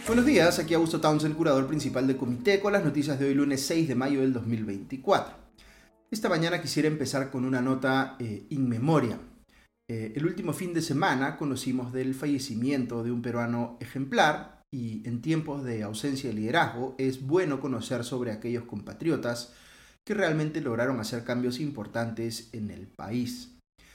Buenos días, aquí Augusto Townsend, curador principal de Comité, con las noticias de hoy lunes 6 de mayo del 2024. Esta mañana quisiera empezar con una nota in memoria. El último fin de semana conocimos del fallecimiento de un peruano ejemplar y en tiempos de ausencia de liderazgo es bueno conocer sobre aquellos compatriotas que realmente lograron hacer cambios importantes en el país.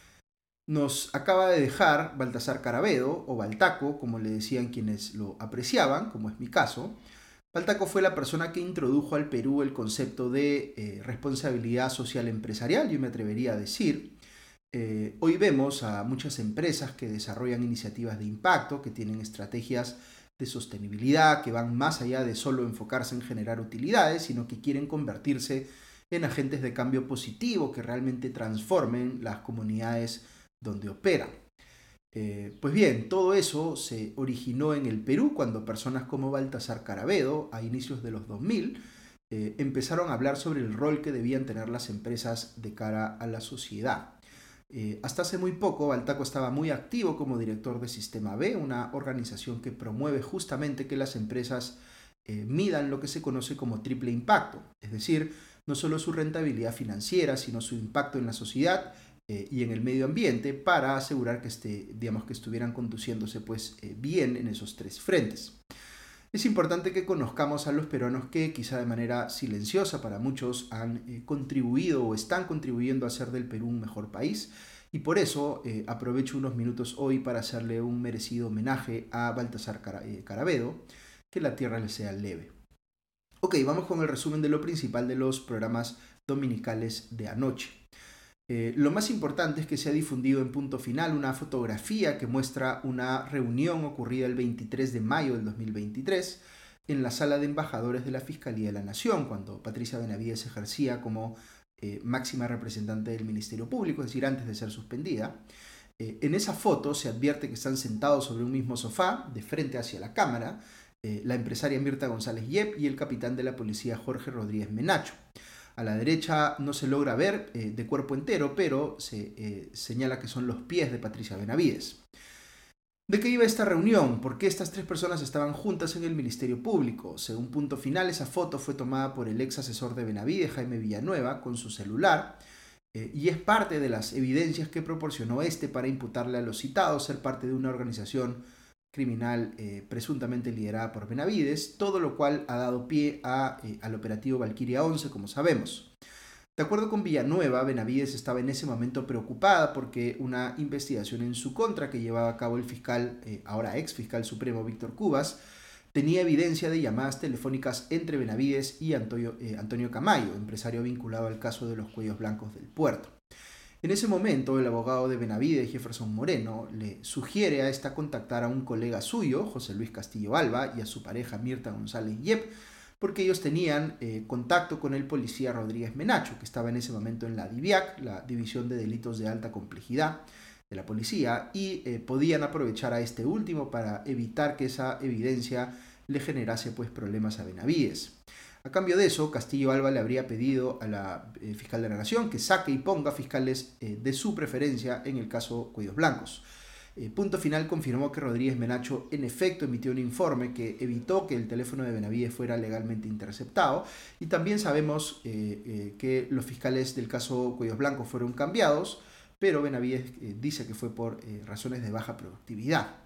Nos acaba de dejar Baltasar Carabedo, o Baltaco, como le decían quienes lo apreciaban, como es mi caso. Baltaco fue la persona que introdujo al Perú el concepto de responsabilidad social empresarial, yo me atrevería a decir. Hoy vemos a muchas empresas que desarrollan iniciativas de impacto, que tienen estrategias de sostenibilidad, que van más allá de solo enfocarse en generar utilidades, sino que quieren convertirse en agentes de cambio positivo que realmente transformen las comunidades donde operan. Pues bien, todo eso se originó en el Perú cuando personas como Baltasar Carabedo, a inicios de los 2000, empezaron a hablar sobre el rol que debían tener las empresas de cara a la sociedad. Hasta hace muy poco, Baltaco estaba muy activo como director de Sistema B, una organización que promueve justamente que las empresas midan lo que se conoce como triple impacto, es decir, no solo su rentabilidad financiera, sino su impacto en la sociedad y en el medio ambiente para asegurar que, que estuvieran conduciéndose bien en esos tres frentes. Es importante que conozcamos a los peruanos que quizá de manera silenciosa para muchos han contribuido o están contribuyendo a hacer del Perú un mejor país, y por eso aprovecho unos minutos hoy para hacerle un merecido homenaje a Baltasar Carabedo, que la tierra le sea leve. Ok, vamos con el resumen de lo principal de los programas dominicales de anoche. Lo más importante es que se ha difundido en Punto Final una fotografía que muestra una reunión ocurrida el 23 de mayo del 2023 en la sala de embajadores de la Fiscalía de la Nación, cuando Patricia Benavides ejercía como máxima representante del Ministerio Público, es decir, antes de ser suspendida. En esa foto se advierte que están sentados sobre un mismo sofá, de frente hacia la cámara, la empresaria Mirta González Yep y el capitán de la policía Jorge Rodríguez Menacho. A la derecha no se logra ver de cuerpo entero, pero se señala que son los pies de Patricia Benavides. ¿De qué iba esta reunión? ¿Por qué estas tres personas estaban juntas en el Ministerio Público? Según Punto Final, esa foto fue tomada por el ex asesor de Benavides, Jaime Villanueva, con su celular, y es parte de las evidencias que proporcionó para imputarle a los citados ser parte de una organización criminal presuntamente liderada por Benavides, todo lo cual ha dado pie al operativo Valquiria 11, como sabemos. De acuerdo con Villanueva, Benavides estaba en ese momento preocupada porque una investigación en su contra que llevaba a cabo el fiscal, ahora ex fiscal supremo Víctor Cubas, tenía evidencia de llamadas telefónicas entre Benavides y Antonio Camayo, empresario vinculado al caso de los cuellos blancos del puerto. En ese momento, el abogado de Benavides, Jefferson Moreno, le sugiere a esta contactar a un colega suyo, José Luis Castillo Alba, y a su pareja Mirta González Yep, porque ellos tenían contacto con el policía Rodríguez Menacho, que estaba en ese momento en la DIVIAC, la División de Delitos de Alta Complejidad de la policía, y podían aprovechar a este último para evitar que esa evidencia le generase problemas a Benavides. A cambio de eso, Castillo Alba le habría pedido a la fiscal de la Nación que saque y ponga fiscales de su preferencia en el caso Cuellos Blancos. Punto Final confirmó que Rodríguez Menacho en efecto emitió un informe que evitó que el teléfono de Benavides fuera legalmente interceptado, y también sabemos que los fiscales del caso Cuellos Blancos fueron cambiados, pero Benavides dice que fue por razones de baja productividad.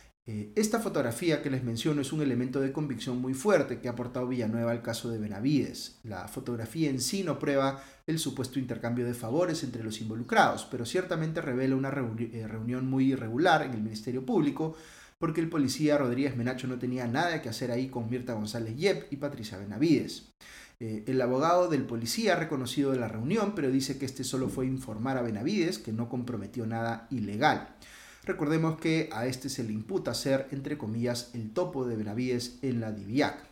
Esta fotografía que les menciono es un elemento de convicción muy fuerte que ha aportado Villanueva al caso de Benavides. La fotografía en sí no prueba el supuesto intercambio de favores entre los involucrados, pero ciertamente revela una reunión muy irregular en el Ministerio Público, porque el policía Rodríguez Menacho no tenía nada que hacer ahí con Mirta González Yep y Patricia Benavides. El abogado del policía ha reconocido de la reunión, pero dice que solo fue informar a Benavides, que no comprometió nada ilegal. Recordemos que a se le imputa ser, entre comillas, el topo de Benavides en la DIVIAC.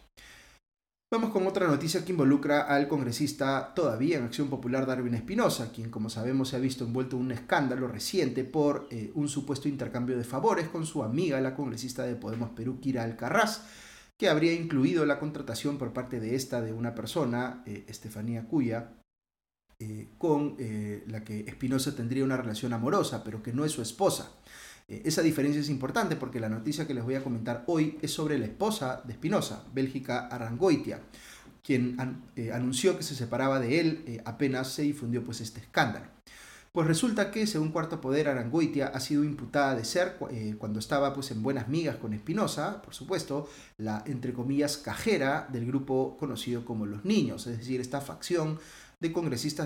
Vamos con otra noticia que involucra al congresista todavía en Acción Popular Darwin Espinosa, quien, como sabemos, se ha visto envuelto en un escándalo reciente por un supuesto intercambio de favores con su amiga, la congresista de Podemos Perú, Kira Alcaraz, que habría incluido la contratación por parte de una persona, Estefanía Cuya, con la que Espinosa tendría una relación amorosa, pero que no es su esposa. Esa diferencia es importante porque la noticia que les voy a comentar hoy es sobre la esposa de Espinosa, Bélgica Arrangoitia, quien anunció que se separaba de él apenas se difundió pues este escándalo. Pues resulta que, según Cuarto Poder, Arrangoitia ha sido imputada de ser, cuando estaba pues en buenas migas con Espinosa, por supuesto, la, entre comillas, cajera del grupo conocido como Los Niños, es decir, esta facción de congresistas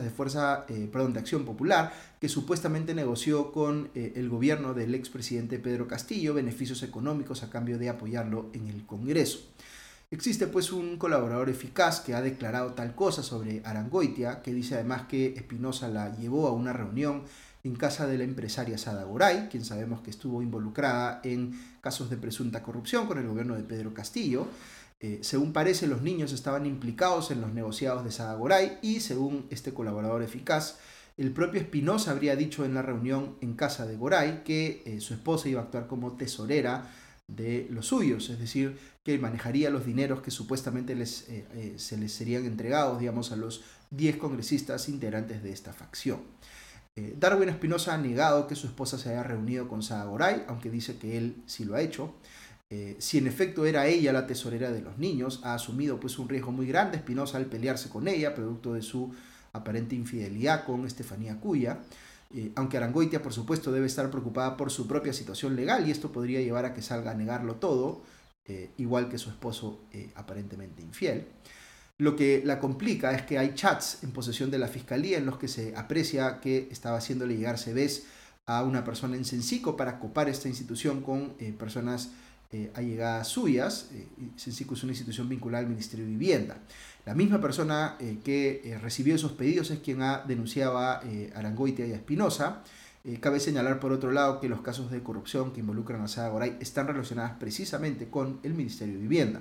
de Acción Popular, que supuestamente negoció con el gobierno del expresidente Pedro Castillo beneficios económicos a cambio de apoyarlo en el Congreso. Existe pues un colaborador eficaz que ha declarado tal cosa sobre Arrangoitia, que dice además que Espinosa la llevó a una reunión en casa de la empresaria Sada Goray, quien sabemos que estuvo involucrada en casos de presunta corrupción con el gobierno de Pedro Castillo. Según parece, los niños estaban implicados en los negociados de Sada Goray y, según este colaborador eficaz, el propio Espinosa habría dicho en la reunión en casa de Goray que su esposa iba a actuar como tesorera de los suyos, es decir, que manejaría los dineros que supuestamente se les serían entregados, digamos, a los 10 congresistas integrantes de esta facción. Darwin Espinosa ha negado que su esposa se haya reunido con Sada Goray, aunque dice que él sí lo ha hecho. Si en efecto era ella la tesorera de los niños, ha asumido pues un riesgo muy grande Espinosa al pelearse con ella, producto de su aparente infidelidad con Estefanía Cuya. Aunque Arrangoitia, por supuesto, debe estar preocupada por su propia situación legal y esto podría llevar a que salga a negarlo todo, igual que su esposo aparentemente infiel. Lo que la complica es que hay chats en posesión de la fiscalía en los que se aprecia que estaba haciéndole llegar CVs a una persona en Cencico para copar esta institución con personas allegadas suyas. Cencico es una institución vinculada al Ministerio de Vivienda. La misma persona que recibió esos pedidos es quien ha denunciado a Arrangoitia y a Espinosa. Cabe señalar por otro lado que los casos de corrupción que involucran a Sada Goray están relacionados precisamente con el Ministerio de Vivienda.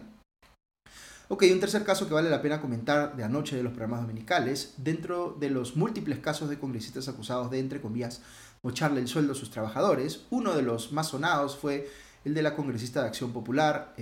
Ok, un tercer caso que vale la pena comentar de anoche de los programas dominicales, dentro de los múltiples casos de congresistas acusados de, entre comillas, mocharle el sueldo a sus trabajadores, uno de los más sonados fue el de la congresista de Acción Popular,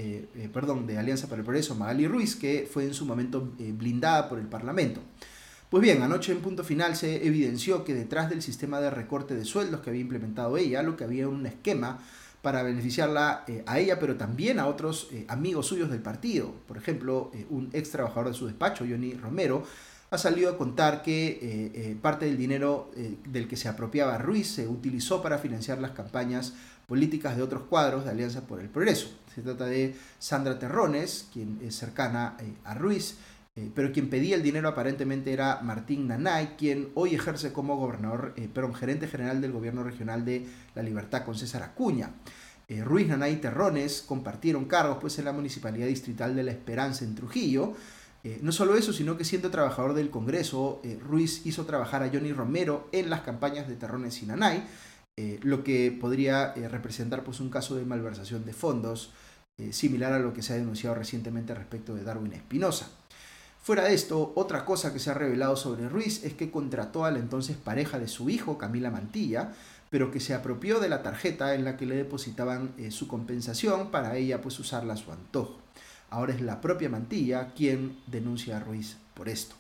de Alianza para el Progreso, Magali Ruiz, que fue en su momento blindada por el Parlamento. Pues bien, anoche en Punto Final se evidenció que detrás del sistema de recorte de sueldos que había implementado ella, lo que había un esquema para beneficiarla a ella, pero también a otros amigos suyos del partido. Por ejemplo, un ex trabajador de su despacho, Johnny Romero, ha salido a contar que parte del dinero del que se apropiaba Ruiz se utilizó para financiar las campañas políticas de otros cuadros de Alianza por el Progreso. Se trata de Sandra Terrones, quien es cercana a Ruiz, pero quien pedía el dinero aparentemente era Martín Nanay, quien hoy ejerce como gerente general del gobierno regional de La Libertad con César Acuña. Ruiz, Nanay y Terrones compartieron cargos pues, en la Municipalidad Distrital de La Esperanza en Trujillo. No solo eso, sino que siendo trabajador del Congreso, Ruiz hizo trabajar a Johnny Romero en las campañas de Terrones y Nanay, lo que podría representar pues, un caso de malversación de fondos, similar a lo que se ha denunciado recientemente respecto de Darwin Espinosa. Fuera de esto, otra cosa que se ha revelado sobre Ruiz es que contrató a la entonces pareja de su hijo, Camila Mantilla, pero que se apropió de la tarjeta en la que le depositaban su compensación para ella pues usarla a su antojo. Ahora es la propia Mantilla quien denuncia a Ruiz por esto.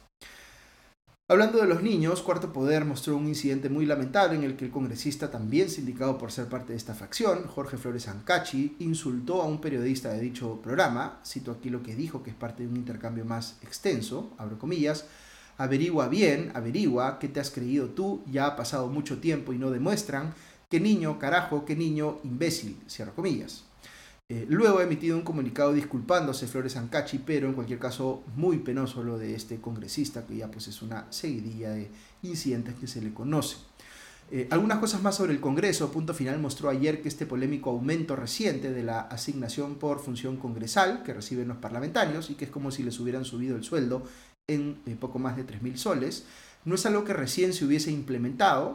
Hablando de los niños, Cuarto Poder mostró un incidente muy lamentable en el que el congresista, también sindicado por ser parte de esta facción, Jorge Flores Ancachi, insultó a un periodista de dicho programa. Cito aquí lo que dijo, que es parte de un intercambio más extenso, abro comillas: averigua bien, averigua, ¿qué te has creído tú? Ya ha pasado mucho tiempo y no demuestran. ¿Qué niño, carajo, qué niño imbécil? Cierro comillas. Luego ha emitido un comunicado disculpándose Flores Ancachi, pero en cualquier caso muy penoso lo de este congresista, que ya pues es una seguidilla de incidentes que se le conoce. Algunas cosas más sobre el Congreso. Punto Final mostró ayer que este polémico aumento reciente de la asignación por función congresal que reciben los parlamentarios, y que es como si les hubieran subido el sueldo en poco más de 3.000 soles, no es algo que recién se hubiese implementado,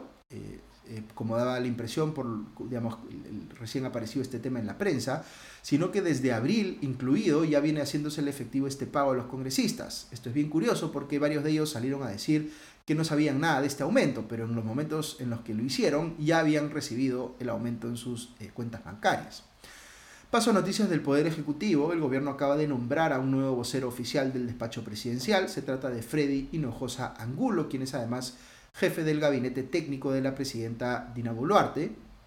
como daba la impresión por, digamos, recién apareció este tema en la prensa, sino que desde abril incluido ya viene haciéndose el efectivo este pago a los congresistas. Esto es bien curioso porque varios de ellos salieron a decir que no sabían nada de este aumento, pero en los momentos en los que lo hicieron ya habían recibido el aumento en sus cuentas bancarias. Paso a noticias del Poder Ejecutivo. El gobierno acaba de nombrar a un nuevo vocero oficial del despacho presidencial. Se trata de Freddy Hinojosa Angulo, quien es además jefe del gabinete técnico de la presidenta Dina Boluarte.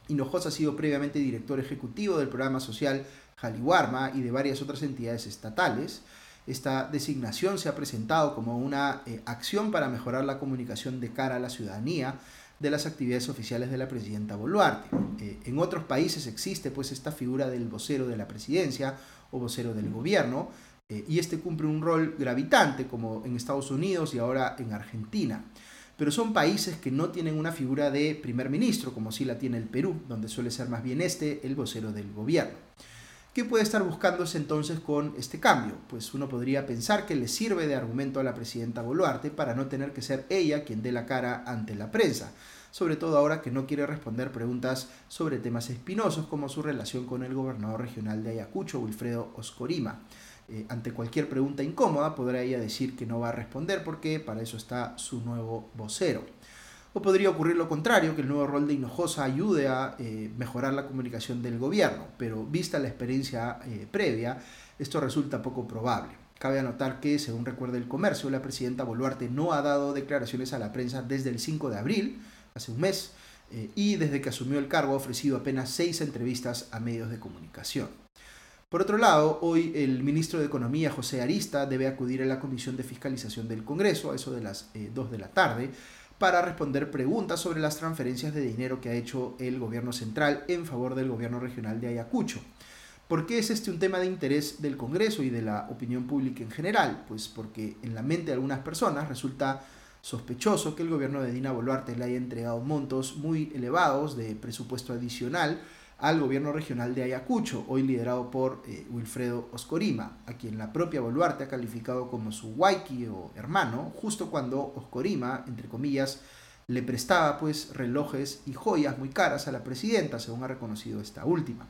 Hinojosa ha sido previamente director ejecutivo del programa social Jaliwarma y de varias otras entidades estatales. Esta designación se ha presentado como una acción para mejorar la comunicación de cara a la ciudadanía de las actividades oficiales de la presidenta Boluarte. En otros países existe pues esta figura del vocero de la presidencia o vocero del gobierno, y este cumple un rol gravitante como en Estados Unidos y ahora en Argentina. Pero son países que no tienen una figura de primer ministro, como sí la tiene el Perú, donde suele ser más bien el vocero del gobierno. ¿Qué puede estar buscándose entonces con este cambio? Pues uno podría pensar que le sirve de argumento a la presidenta Boluarte para no tener que ser ella quien dé la cara ante la prensa, sobre todo ahora que no quiere responder preguntas sobre temas espinosos como su relación con el gobernador regional de Ayacucho, Wilfredo Oscorima. Ante cualquier pregunta incómoda podrá ella decir que no va a responder porque para eso está su nuevo vocero. O podría ocurrir lo contrario, que el nuevo rol de Hinojosa ayude a mejorar la comunicación del gobierno, pero vista la experiencia previa, esto resulta poco probable. Cabe anotar que, según recuerda El Comercio, la presidenta Boluarte no ha dado declaraciones a la prensa desde el 5 de abril, hace un mes, y desde que asumió el cargo ha ofrecido apenas 6 entrevistas a medios de comunicación. Por otro lado, hoy el ministro de Economía, José Arista, debe acudir a la Comisión de Fiscalización del Congreso, a eso de las 2 de la tarde, para responder preguntas sobre las transferencias de dinero que ha hecho el gobierno central en favor del gobierno regional de Ayacucho. ¿Por qué es este un tema de interés del Congreso y de la opinión pública en general? Pues porque en la mente de algunas personas resulta sospechoso que el gobierno de Dina Boluarte le haya entregado montos muy elevados de presupuesto adicional al gobierno regional de Ayacucho, hoy liderado por Wilfredo Oscorima, a quien la propia Boluarte ha calificado como su huayqui o hermano, justo cuando Oscorima, entre comillas, le prestaba pues relojes y joyas muy caras a la presidenta, según ha reconocido esta última.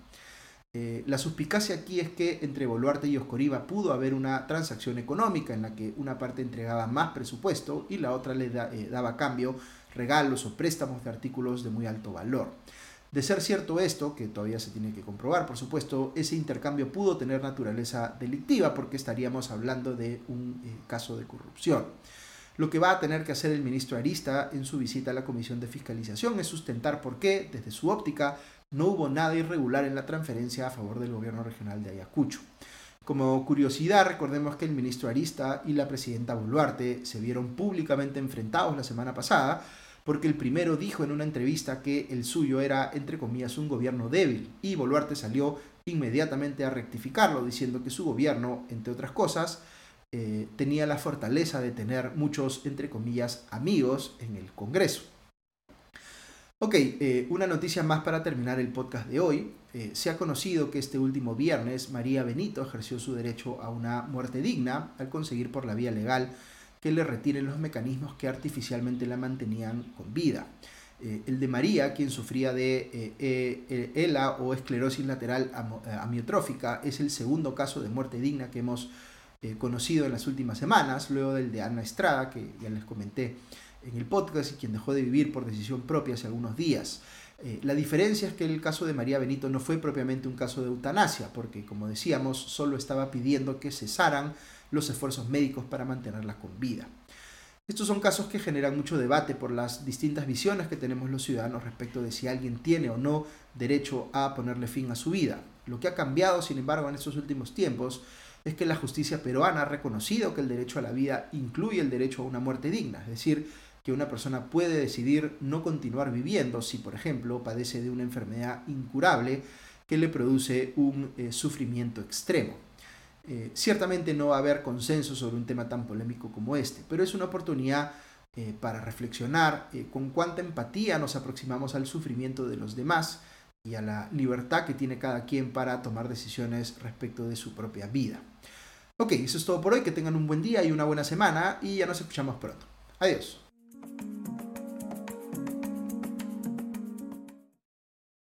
La suspicacia aquí es que entre Boluarte y Oscorima pudo haber una transacción económica en la que una parte entregaba más presupuesto y la otra le daba a cambio regalos o préstamos de artículos de muy alto valor. De ser cierto esto, que todavía se tiene que comprobar, por supuesto, ese intercambio pudo tener naturaleza delictiva porque estaríamos hablando de un caso de corrupción. Lo que va a tener que hacer el ministro Arista en su visita a la Comisión de Fiscalización es sustentar por qué, desde su óptica, no hubo nada irregular en la transferencia a favor del gobierno regional de Ayacucho. Como curiosidad, recordemos que el ministro Arista y la presidenta Boluarte se vieron públicamente enfrentados la semana pasada, porque el primero dijo en una entrevista que el suyo era, entre comillas, un gobierno débil, y Boluarte salió inmediatamente a rectificarlo, diciendo que su gobierno, entre otras cosas, tenía la fortaleza de tener muchos, entre comillas, amigos en el Congreso. Ok, una noticia más para terminar el podcast de hoy. Se ha conocido que este último viernes María Benito ejerció su derecho a una muerte digna al conseguir por la vía legal que le retiren los mecanismos que artificialmente la mantenían con vida. El de María, quien sufría de ELA o esclerosis lateral amiotrófica, es el segundo caso de muerte digna que hemos conocido en las últimas semanas, luego del de Ana Estrada, que ya les comenté en el podcast, y quien dejó de vivir por decisión propia hace algunos días. La diferencia es que el caso de María Benito no fue propiamente un caso de eutanasia, porque, como decíamos, solo estaba pidiendo que cesaran los esfuerzos médicos para mantenerla con vida. Estos son casos que generan mucho debate por las distintas visiones que tenemos los ciudadanos respecto de si alguien tiene o no derecho a ponerle fin a su vida. Lo que ha cambiado, sin embargo, en estos últimos tiempos es que la justicia peruana ha reconocido que el derecho a la vida incluye el derecho a una muerte digna, es decir, que una persona puede decidir no continuar viviendo si, por ejemplo, padece de una enfermedad incurable que le produce un sufrimiento extremo. Ciertamente no va a haber consenso sobre un tema tan polémico como este, pero es una oportunidad para reflexionar con cuánta empatía nos aproximamos al sufrimiento de los demás y a la libertad que tiene cada quien para tomar decisiones respecto de su propia vida. Ok, eso es todo por hoy, que tengan un buen día y una buena semana y ya nos escuchamos pronto. Adiós.